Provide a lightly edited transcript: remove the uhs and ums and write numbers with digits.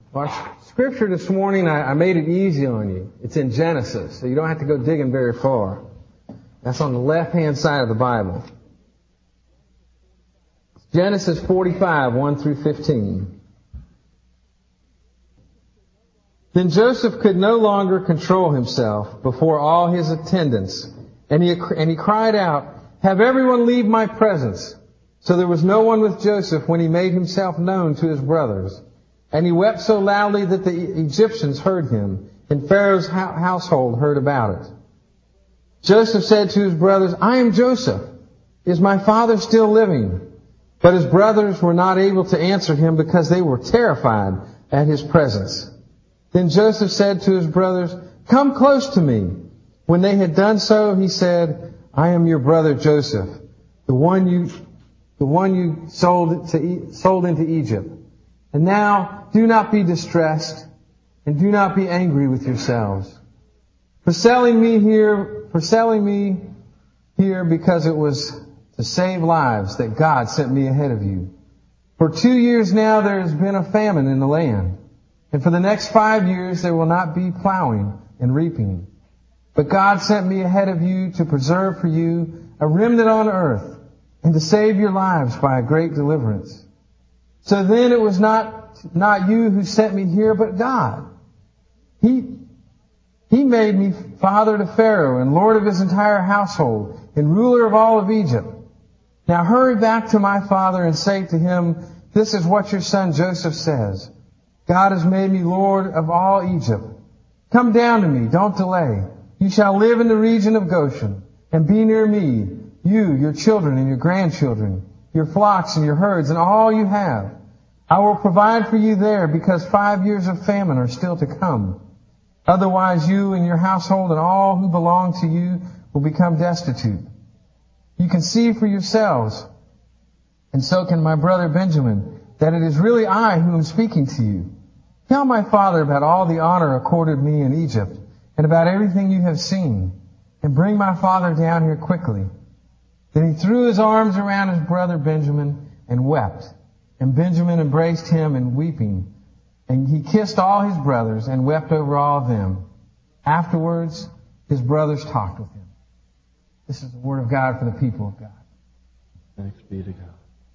Our scripture this morning, I made it easy on you. It's in Genesis, so you don't have to go digging very far. That's on the left-hand side of the Bible. Genesis 45, 1 through 15. Then Joseph could no longer control himself before all his attendants, and he cried out, "Have everyone leave my presence." So there was no one with Joseph when he made himself known to his brothers. And he wept so loudly that the Egyptians heard him, and Pharaoh's household heard about it. Joseph said to his brothers, "I am Joseph. Is my father still living?" But his brothers were not able to answer him because they were terrified at his presence. Then Joseph said to his brothers, "Come close to me." When they had done so, he said, "I am your brother Joseph, the one you sold into Egypt. And now do not be distressed and do not be angry with yourselves for selling me here because it was to save lives that God sent me ahead of you. For 2 years now there has been a famine in the land, and for the next 5 years there will not be plowing and reaping. But God sent me ahead of you to preserve for you a remnant on earth and to save your lives by a great deliverance. So then it was not you who sent me here, but God. He made me father to Pharaoh and lord of his entire household and ruler of all of Egypt. Now hurry back to my father and say to him, 'This is what your son Joseph says. God has made me lord of all Egypt. Come down to me, don't delay. You shall live in the region of Goshen and be near me, you, your children and your grandchildren, your flocks and your herds and all you have. I will provide for you there because 5 years of famine are still to come. Otherwise you and your household and all who belong to you will become destitute. You can see for yourselves, and so can my brother Benjamin, that it is really I who am speaking to you. Tell my father about all the honor accorded me in Egypt and about everything you have seen, and bring my father down here quickly.' Then he threw his arms around his brother Benjamin and wept. And Benjamin embraced him and weeping. And he kissed all his brothers and wept over all of them. Afterwards, his brothers talked with him." This is the word of God for the people of God. Thanks be to God.